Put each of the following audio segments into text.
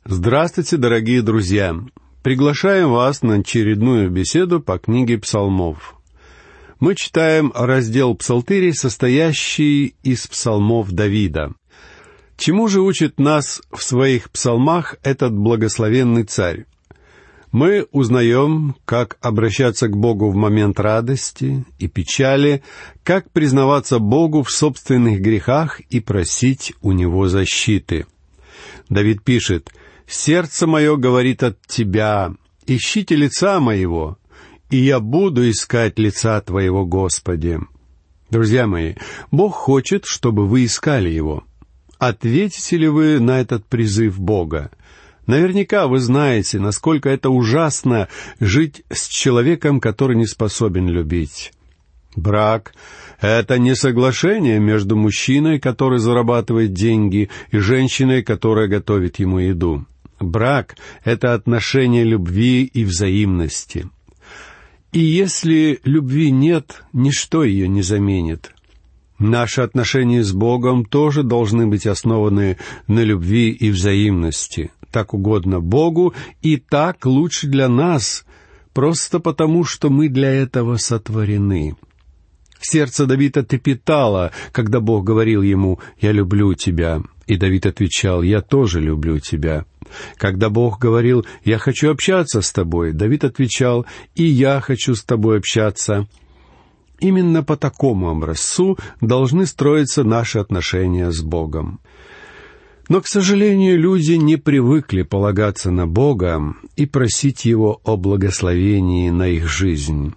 Здравствуйте, дорогие друзья! Приглашаем вас на очередную беседу по книге Псалмов. Мы читаем раздел Псалтырей, состоящий из псалмов Давида. Чему же учит нас в своих псалмах этот благословенный царь? Мы узнаем, как обращаться к Богу в момент радости и печали, как признаваться Богу в собственных грехах и просить у Него защиты. Давид пишет: «Сердце мое говорит от Тебя, ищите лица моего, и я буду искать лица Твоего, Господи». Друзья мои, Бог хочет, чтобы вы искали Его. Ответите ли вы на этот призыв Бога? Наверняка вы знаете, насколько это ужасно жить с человеком, который не способен любить. Брак — это не соглашение между мужчиной, который зарабатывает деньги, и женщиной, которая готовит ему еду. Брак — это отношение любви и взаимности. И если любви нет, ничто ее не заменит. Наши отношения с Богом тоже должны быть основаны на любви и взаимности. Так угодно Богу, и так лучше для нас, просто потому, что мы для этого сотворены. Сердце Давида трепетало, когда Бог говорил ему: «Я люблю тебя». И Давид отвечал: «Я тоже люблю тебя». Когда Бог говорил: «Я хочу общаться с тобой», Давид отвечал: «И я хочу с тобой общаться». Именно по такому образцу должны строиться наши отношения с Богом. Но, к сожалению, люди не привыкли полагаться на Бога и просить Его о благословении на их жизнь.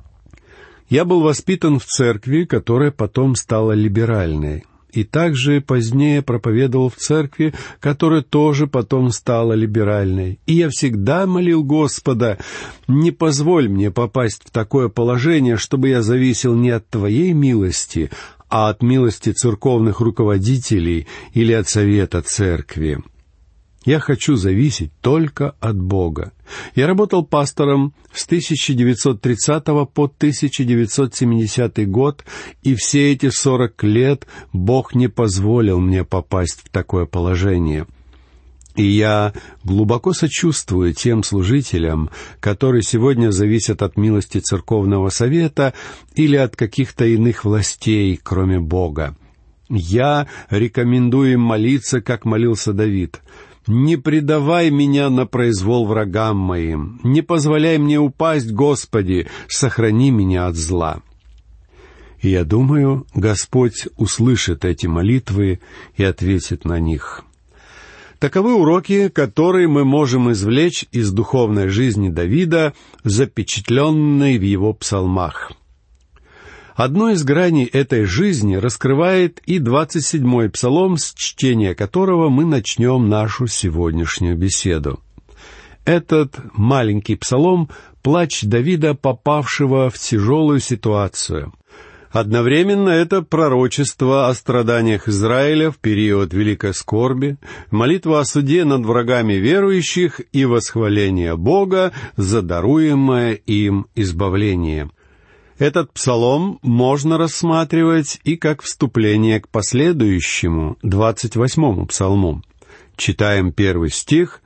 Я был воспитан в церкви, которая потом стала либеральной, и также позднее проповедовал в церкви, которая тоже потом стала либеральной. И я всегда молил Господа: не позволь мне попасть в такое положение, чтобы я зависел не от Твоей милости, а от милости церковных руководителей или от совета церкви. Я хочу зависеть только от Бога. Я работал пастором с 1930 по 1970 год, и все эти 40 лет Бог не позволил мне попасть в такое положение. И я глубоко сочувствую тем служителям, которые сегодня зависят от милости церковного совета или от каких-то иных властей, кроме Бога. Я рекомендую им молиться, как молился Давид: «Не предавай меня на произвол врагам моим, не позволяй мне упасть, Господи, сохрани меня от зла». И я думаю, Господь услышит эти молитвы и ответит на них. Таковы уроки, которые мы можем извлечь из духовной жизни Давида, запечатленной в его псалмах. Одну из граней этой жизни раскрывает и 27-й псалом, с чтения которого мы начнем нашу сегодняшнюю беседу. Этот маленький псалом — плач Давида, попавшего в тяжелую ситуацию. Одновременно это пророчество о страданиях Израиля в период великой скорби, молитва о суде над врагами верующих и восхваление Бога за даруемое им избавление. Этот псалом можно рассматривать и как вступление к последующему, 28-му псалму. Читаем 1 стих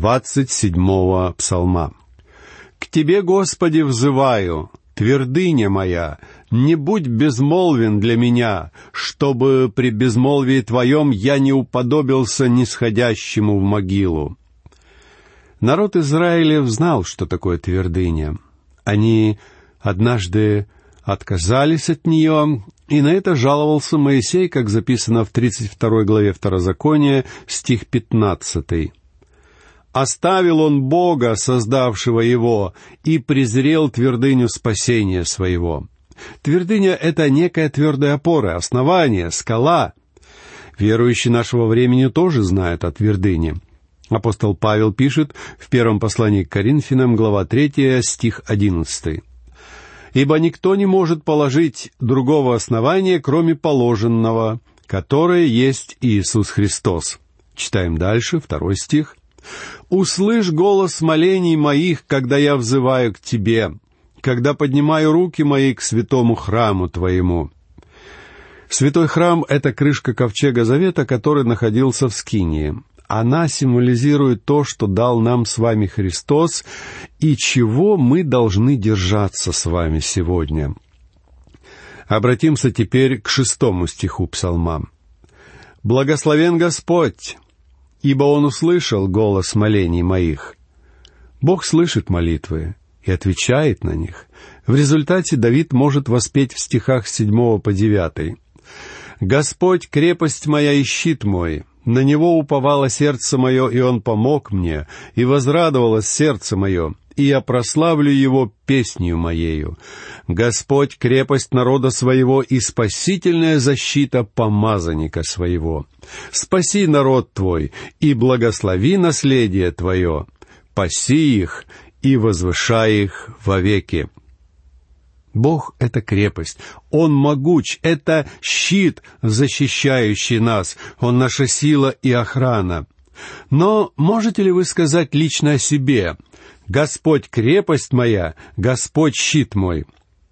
27-го псалма. «К Тебе, Господи, взываю, твердыня моя, не будь безмолвен для меня, чтобы при безмолвии Твоем я не уподобился нисходящему в могилу». Народ Израилев знал, что такое твердыня. Они однажды отказались от нее, и на это жаловался Моисей, как записано в 32 главе Второзакония, стих 15. «Оставил он Бога, создавшего его, и презрел твердыню спасения своего». Твердыня — это некая твердая опора, основание, скала. Верующие нашего времени тоже знают о твердыне. Апостол Павел пишет в первом послании к Коринфянам, глава 3, стих 11. «Ибо никто не может положить другого основания, кроме положенного, которое есть Иисус Христос». Читаем дальше, 2 стих. «Услышь голос молений моих, когда я взываю к Тебе, когда поднимаю руки мои к святому храму Твоему». Святой храм — это крышка ковчега завета, который находился в Скинии. она символизирует то, что дал нам с вами Христос, и чего мы должны держаться с вами сегодня. Обратимся теперь к 6 стиху Псалма. «Благословен Господь, ибо Он услышал голос молений моих». Бог слышит молитвы и отвечает на них. В результате Давид может воспеть в стихах с 7 по 9. «Господь, крепость моя и щит мой, на Него уповало сердце мое, и Он помог мне, и возрадовалось сердце мое, и я прославлю Его песнью моею. Господь, крепость народа своего и спасительная защита помазанника своего. Спаси народ Твой и благослови наследие Твое, паси их и возвышай их вовеки». Бог — это крепость, Он могуч, это щит, защищающий нас, Он наша сила и охрана. Но можете ли вы сказать лично о себе: «Господь — крепость моя, Господь — щит мой»?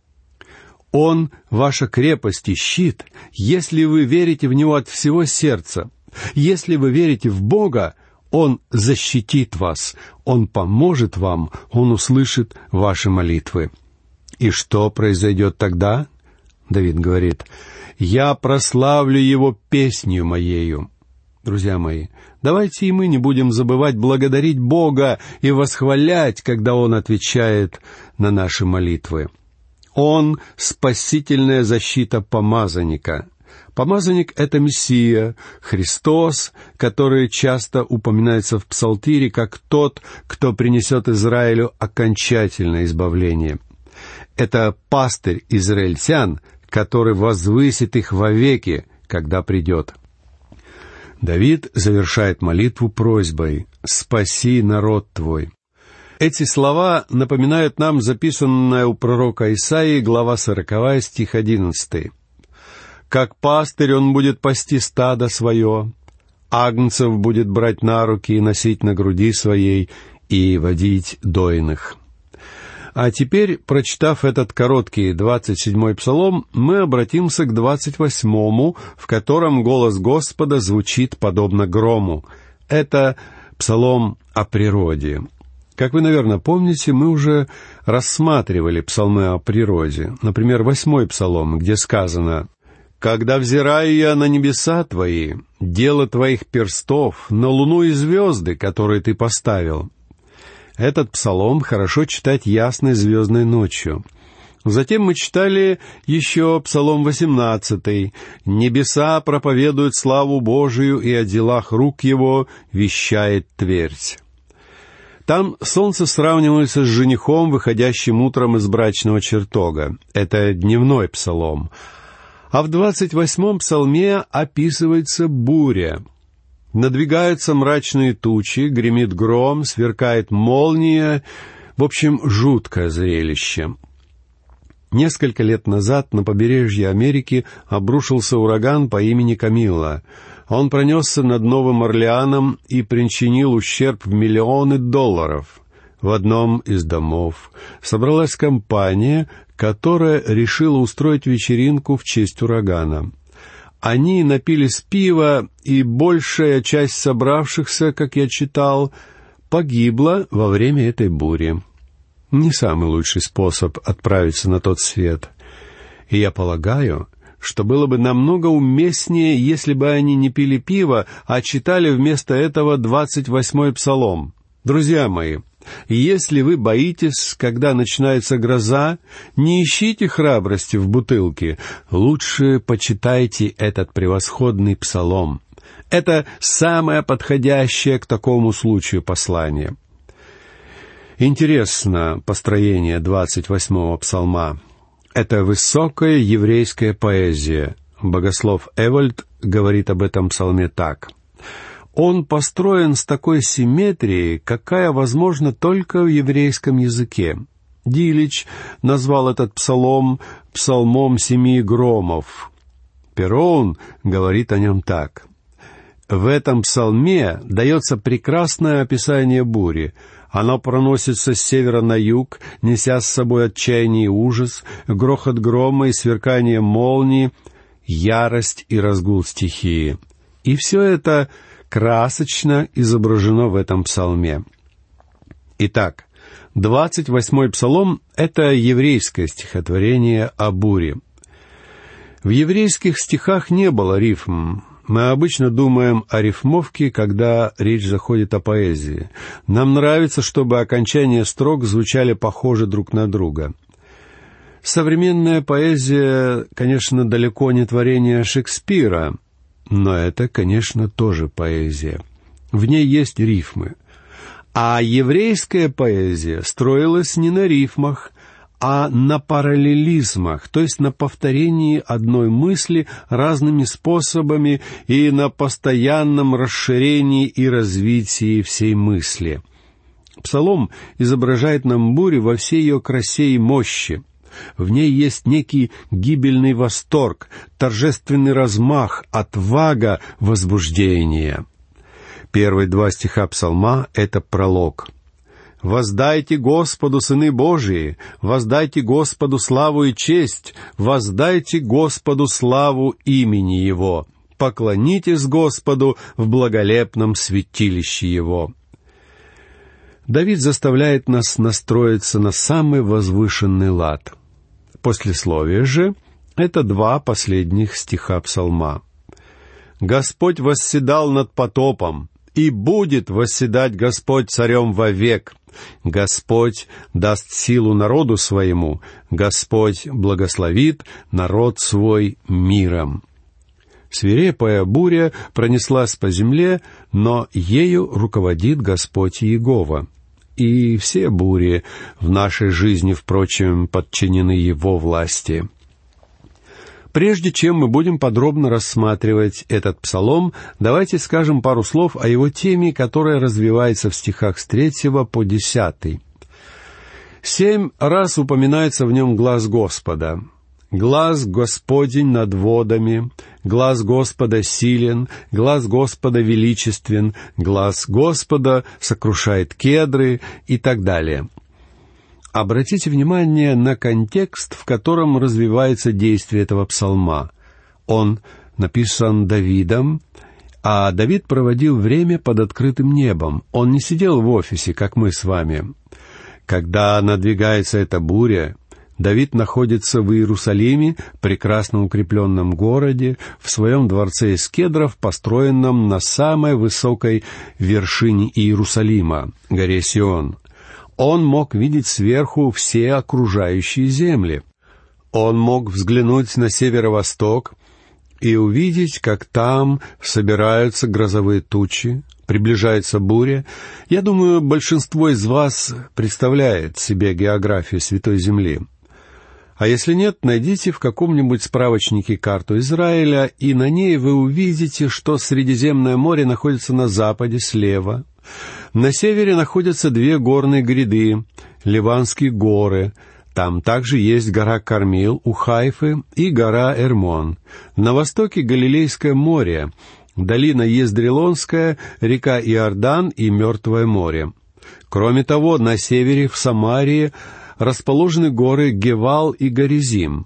Он — ваша крепость и щит, если вы верите в Него от всего сердца. Если вы верите в Бога, Он защитит вас, Он поможет вам, Он услышит ваши молитвы. И что произойдет тогда? Давид говорит: «Я прославлю Его песнью моею». Друзья мои, давайте и мы не будем забывать благодарить Бога и восхвалять, когда Он отвечает на наши молитвы. Он — спасительная защита помазанника. Помазанник — это Мессия, Христос, который часто упоминается в Псалтире как тот, кто принесет Израилю окончательное избавление. Это пастырь израильтян, который возвысит их вовеки, когда придет. Давид завершает молитву просьбой: «Спаси народ Твой». Эти слова напоминают нам записанное у пророка Исаии, глава 40, стих 11. «Как пастырь он будет пасти стадо свое, агнцев будет брать на руки и носить на груди своей, и водить дойных». А теперь, прочитав этот короткий 27-й псалом, мы обратимся к 28-му, в котором голос Господа звучит подобно грому. Это псалом о природе. Как вы, наверное, помните, мы уже рассматривали псалмы о природе. Например, 8-й псалом, где сказано: «Когда взираю я на небеса Твои, дело Твоих перстов, на луну и звезды, которые Ты поставил». Этот псалом хорошо читать ясной звездной ночью. Затем мы читали еще псалом 18. «Небеса проповедуют славу Божию, и о делах рук Его вещает твердь». Там солнце сравнивается с женихом, выходящим утром из брачного чертога. Это дневной псалом. А в 28-м псалме описывается буря. Надвигаются мрачные тучи, гремит гром, сверкает молния. В общем, жуткое зрелище. Несколько лет назад на побережье Америки обрушился ураган по имени Камилла. Он пронесся над Новым Орлеаном и причинил ущерб в миллионы долларов. В одном из домов собралась компания, которая решила устроить вечеринку в честь урагана. Они напились пива, и большая часть собравшихся, как я читал, погибла во время этой бури. Не самый лучший способ отправиться на тот свет. И я полагаю, что было бы намного уместнее, если бы они не пили пиво, а читали вместо этого 28-й псалом. Друзья мои, если вы боитесь, когда начинается гроза, не ищите храбрости в бутылке. Лучше почитайте этот превосходный псалом. Это самое подходящее к такому случаю послание. Интересно построение 28-го псалма. Это высокая еврейская поэзия. Богослов Эвольд говорит об этом псалме так: «Он построен с такой симметрией, какая возможна только в еврейском языке». Дилич назвал этот псалом «псалмом 7 громов». Пероун говорит о нем так: «В этом псалме дается прекрасное описание бури. Оно проносится с севера на юг, неся с собой отчаяние и ужас, грохот грома и сверкание молнии, ярость и разгул стихии. И все это красочно изображено в этом псалме. Итак, 28-й псалом — это еврейское стихотворение о буре. В еврейских стихах не было рифм. Мы обычно думаем о рифмовке, когда речь заходит о поэзии. Нам нравится, чтобы окончания строк звучали похоже друг на друга. Современная поэзия, конечно, далеко не творение Шекспира, но это, конечно, тоже поэзия. В ней есть рифмы. А еврейская поэзия строилась не на рифмах, а на параллелизмах, то есть на повторении одной мысли разными способами и на постоянном расширении и развитии всей мысли. Псалом изображает нам бурю во всей ее красе и мощи. В ней есть некий гибельный восторг, торжественный размах, отвага, возбуждение. Первые 2 стиха псалма — это пролог. «Воздайте Господу, сыны Божии, воздайте Господу славу и честь, воздайте Господу славу имени Его, поклонитесь Господу в благолепном святилище Его». Давид заставляет нас настроиться на самый возвышенный лад. Послесловие же — это 2 последних стиха псалма. «Господь восседал над потопом, и будет восседать Господь царем вовек. Господь даст силу народу своему, Господь благословит народ свой миром». Свирепая буря пронеслась по земле, но ею руководит Господь Иегова. И все бури в нашей жизни, впрочем, подчинены Его власти. Прежде чем мы будем подробно рассматривать этот псалом, давайте скажем пару слов о его теме, которая развивается в стихах с 3 по 10. 7 раз упоминается в нем глаз Господа. «Глаз Господень над водами, глаз Господа силен, глаз Господа величествен, глаз Господа сокрушает кедры» и так далее. Обратите внимание на контекст, в котором развивается действие этого псалма. Он написан Давидом, а Давид проводил время под открытым небом. Он не сидел в офисе, как мы с вами. Когда надвигается эта буря, Давид находится в Иерусалиме, прекрасно укрепленном городе, в своем дворце из кедров, построенном на самой высокой вершине Иерусалима, горе Сион. Он мог видеть сверху все окружающие земли. Он мог взглянуть на северо-восток и увидеть, как там собираются грозовые тучи, приближается буря. Я думаю, большинство из вас представляет себе географию Святой Земли. А если нет, найдите в каком-нибудь справочнике карту Израиля, и на ней вы увидите, что Средиземное море находится на западе, слева. На севере находятся 2 горные гряды, Ливанские горы. Там также есть гора Кармил у Хайфы и гора Эрмон. На востоке Галилейское море, долина Ездрелонская, река Иордан и Мертвое море. Кроме того, на севере, в Самарии, расположены горы Гевал и Горизим.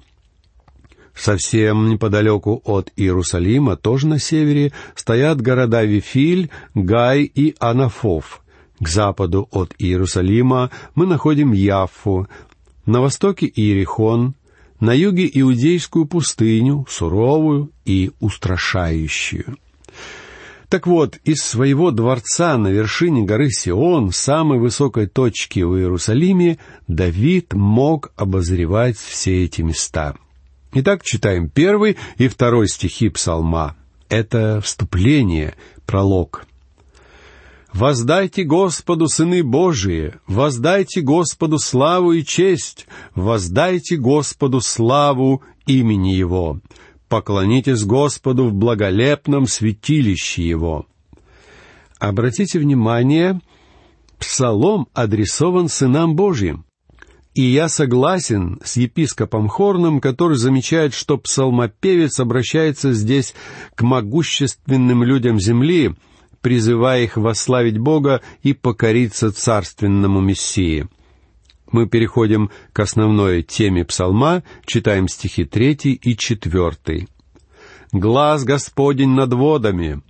Совсем неподалеку от Иерусалима, тоже на севере, стоят города Вифиль, Гай и Анафов. К западу от Иерусалима мы находим Яффу, на востоке Иерихон, на юге Иудейскую пустыню, суровую и устрашающую. Так вот, из своего дворца на вершине горы Сион, самой высокой точки в Иерусалиме, Давид мог обозревать все эти места. Итак, читаем 1 и 2 стихи псалма. Это вступление, пролог. «Воздайте Господу, сыны Божии, воздайте Господу славу и честь, воздайте Господу славу имени Его. Поклонитесь Господу в благолепном святилище Его». Обратите внимание, псалом адресован сынам Божьим. И я согласен с епископом Хорном, который замечает, что псалмопевец обращается здесь к могущественным людям земли, призывая их восславить Бога и покориться царственному Мессии. Мы переходим к основной теме псалма, читаем стихи 3 и 4. «Глаз Господень над водами,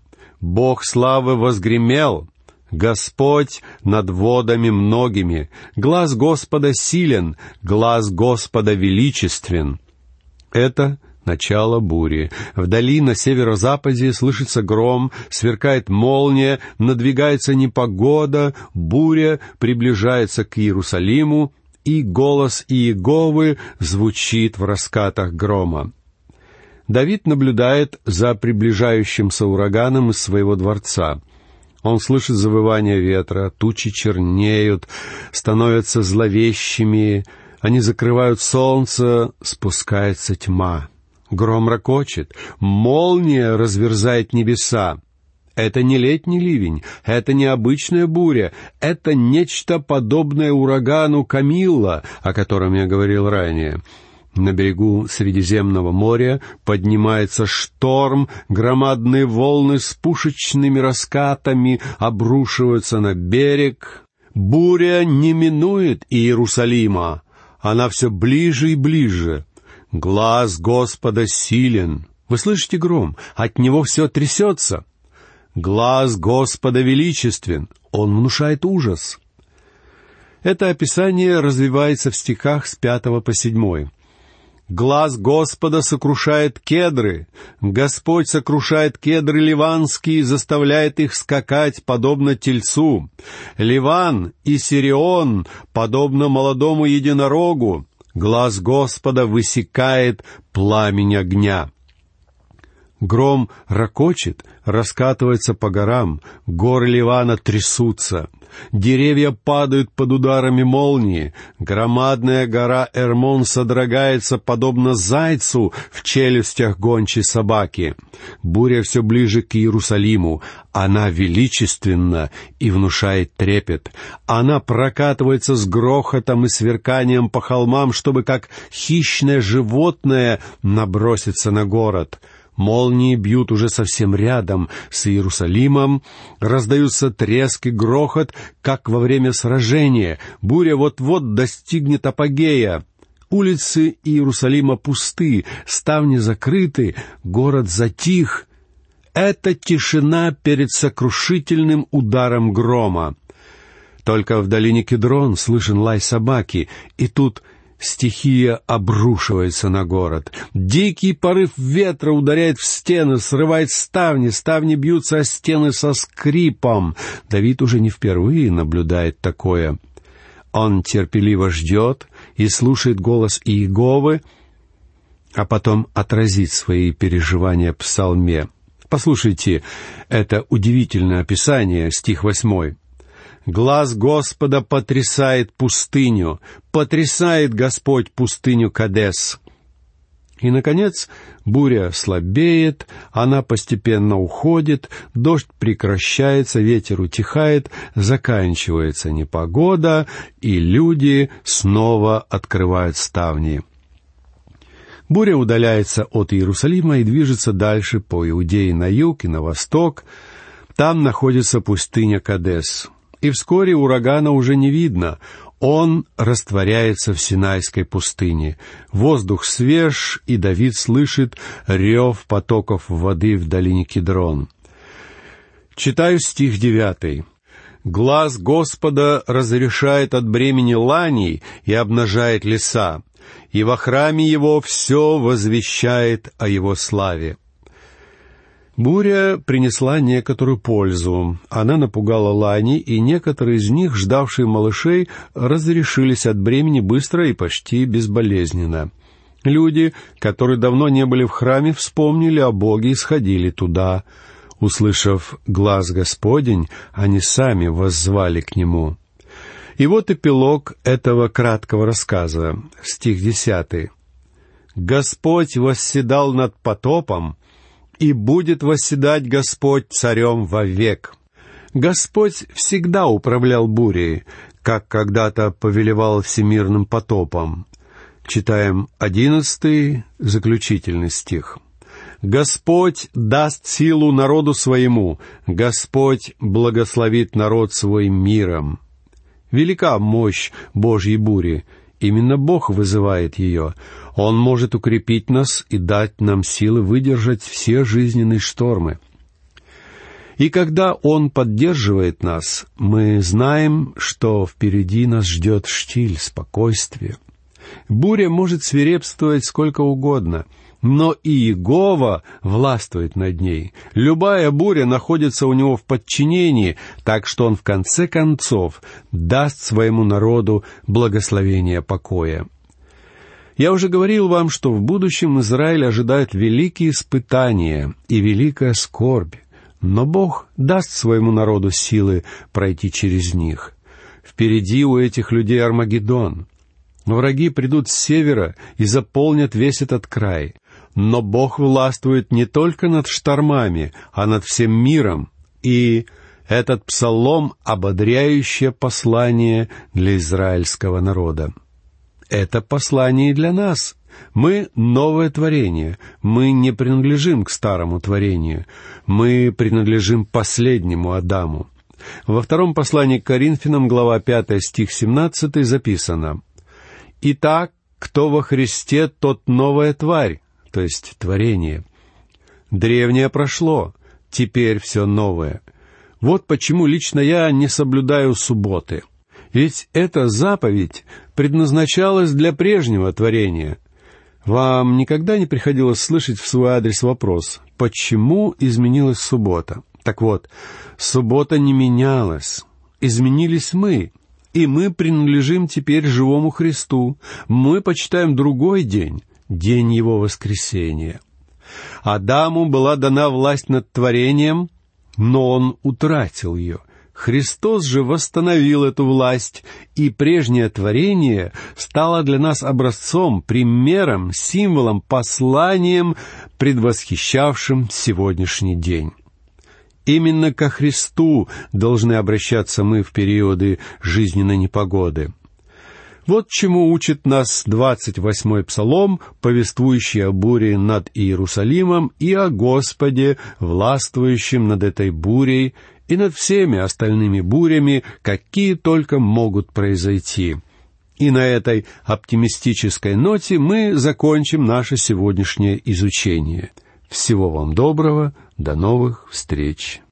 Бог славы возгремел, Господь над водами многими, глас Господа силен, глас Господа величествен». Это начало бури. Вдали на северо-западе слышится гром, сверкает молния, надвигается непогода, буря приближается к Иерусалиму, и голос Иеговы звучит в раскатах грома. Давид наблюдает за приближающимся ураганом из своего дворца. Он слышит завывание ветра, тучи чернеют, становятся зловещими, они закрывают солнце, спускается тьма. Гром рокочет, молния разверзает небеса. Это не летний ливень, это не обычная буря, это нечто подобное урагану Камилла, о котором я говорил ранее. На берегу Средиземного моря поднимается шторм, громадные волны с пушечными раскатами обрушиваются на берег. Буря не минует Иерусалима, она все ближе и ближе. Глас Господа силен. Вы слышите гром? От него все трясется. Глас Господа величествен. Он внушает ужас. Это описание развивается в стихах с 5 по 7. «Глас Господа сокрушает кедры. Господь сокрушает кедры ливанские, заставляет их скакать, подобно тельцу. Ливан и Сирион, подобно молодому единорогу. Глас Господа высекает пламень огня». Гром рокочет, раскатывается по горам, горы Ливана трясутся, деревья падают под ударами молнии, громадная гора Эрмон содрогается, подобно зайцу в челюстях гончей собаки. Буря все ближе к Иерусалиму, она величественна и внушает трепет. Она прокатывается с грохотом и сверканием по холмам, чтобы как хищное животное наброситься на город. Молнии бьют уже совсем рядом с Иерусалимом, раздаются треск и грохот, как во время сражения. Буря вот-вот достигнет апогея. Улицы Иерусалима пусты, ставни закрыты, город затих. Это тишина перед сокрушительным ударом грома. Только в долине Кедрон слышен лай собаки, и тут стихия обрушивается на город. Дикий порыв ветра ударяет в стены, срывает ставни, ставни бьются о стены со скрипом. Давид уже не впервые наблюдает такое. Он терпеливо ждет и слушает голос Иеговы, а потом отразит свои переживания в псалме. Послушайте, это удивительное описание, стих 8. «Глас Господа потрясает пустыню, потрясает Господь пустыню Кадес». И, наконец, буря слабеет, она постепенно уходит, дождь прекращается, ветер утихает, заканчивается непогода, и люди снова открывают ставни. Буря удаляется от Иерусалима и движется дальше по Иудее на юг и на восток. Там находится пустыня Кадес. И вскоре урагана уже не видно. Он растворяется в Синайской пустыне. Воздух свеж, и Давид слышит рев потоков воды в долине Кедрон. Читаю стих 9. «Глас Господа разрешает от бремени ланей и обнажает леса, и во храме его все возвещает о его славе». Буря принесла некоторую пользу. Она напугала лани, и некоторые из них, ждавшие малышей, разрешились от бремени быстро и почти безболезненно. Люди, которые давно не были в храме, вспомнили о Боге и сходили туда. Услышав глас Господень, они сами воззвали к Нему. И вот эпилог этого краткого рассказа, стих 10. «Господь восседал над потопом, и будет восседать Господь царем вовек». Господь всегда управлял бурей, как когда-то повелевал всемирным потопом. Читаем 11, заключительный стих. «Господь даст силу народу своему, Господь благословит народ свой миром». Велика мощь Божьей бури. Именно Бог вызывает ее. Он может укрепить нас и дать нам силы выдержать все жизненные штормы. И когда Он поддерживает нас, мы знаем, что впереди нас ждет штиль, спокойствие. Буря может свирепствовать сколько угодно, но и Иегова властвует над ней. Любая буря находится у Него в подчинении, так что Он в конце концов даст своему народу благословение покоя. Я уже говорил вам, что в будущем Израиль ожидает великие испытания и великая скорбь, но Бог даст своему народу силы пройти через них. Впереди у этих людей Армагеддон. Враги придут с севера и заполнят весь этот край. Но Бог властвует не только над штормами, а над всем миром. И этот псалом — ободряющее послание для израильского народа. Это послание и для нас. Мы — новое творение. Мы не принадлежим к старому творению. Мы принадлежим последнему Адаму. Во втором послании к Коринфянам, глава 5, стих 17, записано: «Итак, кто во Христе, тот новая тварь», то есть творение. «Древнее прошло, теперь все новое». Вот почему лично я не соблюдаю субботы. Ведь эта заповедь предназначалась для прежнего творения. Вам никогда не приходилось слышать в свой адрес вопрос: почему изменилась суббота? Так вот, суббота не менялась. Изменились мы. И мы принадлежим теперь живому Христу. Мы почитаем другой день, день Его воскресения. Адаму была дана власть над творением, но он утратил ее. Христос же восстановил эту власть, и прежнее творение стало для нас образцом, примером, символом, посланием, предвосхищавшим сегодняшний день. Именно ко Христу должны обращаться мы в периоды жизненной непогоды. Вот чему учит нас 28-й псалом, повествующий о буре над Иерусалимом и о Господе, властвующем над этой бурей и над всеми остальными бурями, какие только могут произойти. И на этой оптимистической ноте мы закончим наше сегодняшнее изучение. Всего вам доброго, до новых встреч!